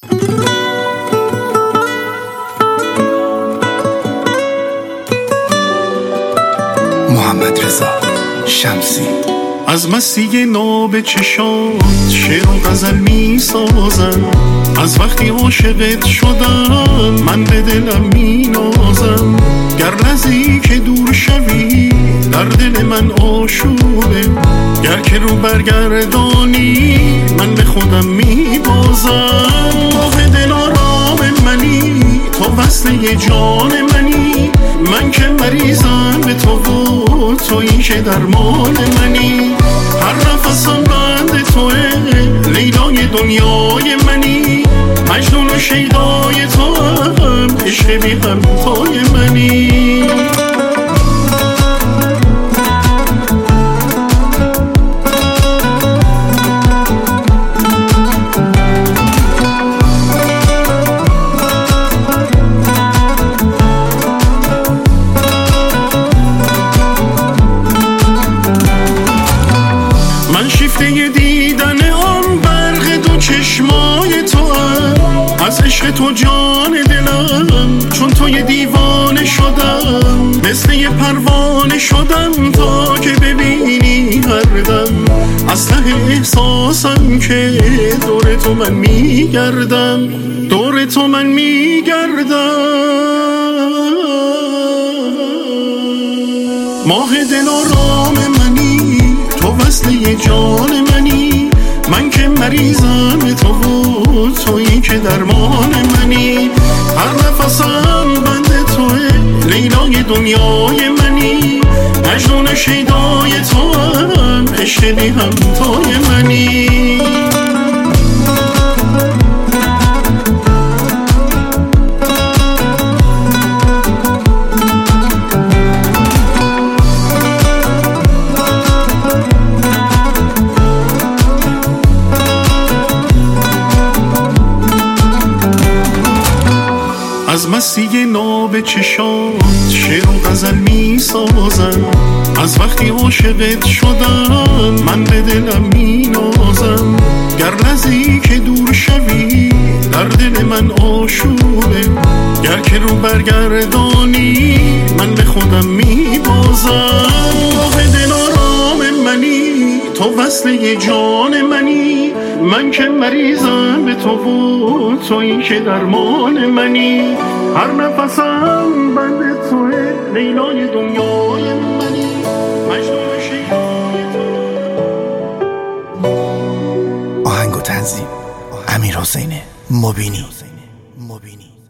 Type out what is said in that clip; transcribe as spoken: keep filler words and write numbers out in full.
محمد رضا شمسی. از مستی ناب چشات شعر و غزل می سازم، از وقتی عاشقت شدم من به دلم می نازم. گر لحظه‌ای که دور شوی در دل من آشوبه، گر که رو برگردانی من به خودم می بازم. ماه دل آرام منی تو وصله جان منی، من که مریضم به تو و تویی که درمان منی. هر نفسم بند توه لیلای دنیای منی، مجنون و شیدای تو هم عشق بی همتای منی. من شیفته دیدن آن برق دو چشمای تو هم، از عشق تو جان دلم چون توی دیوانه شدم. مثل یه پروانه شدم تا که ببینی هر دم، از ته احساسم که دور تو من میگردم، دور تو من میگردم. ماه دل آرام منی تو وصله جان منی، من که مریضم تو و تویی که درمان منی. هر نفسم بند توه لیلای دنیای منی، مجنون شیدای تو هم عشق بی همتای منی. از مستی ناب چشات شعر و غزل می سازم، از وقتی عاشقت شدم من به دلم می نازم. گر لحظه‌ای که دور شوی در دل من آشوبه، گر که رو برگردانی من به خودم می بازم. ماه دل آرام منی تو وصله جان منی، من که مریضم به تو و تویی که درمان منی. هر نفسم بند توه لیلای دنیای منی، مجنون شیدای تو. آهنگ و تنظیم امیر حسین مبینی.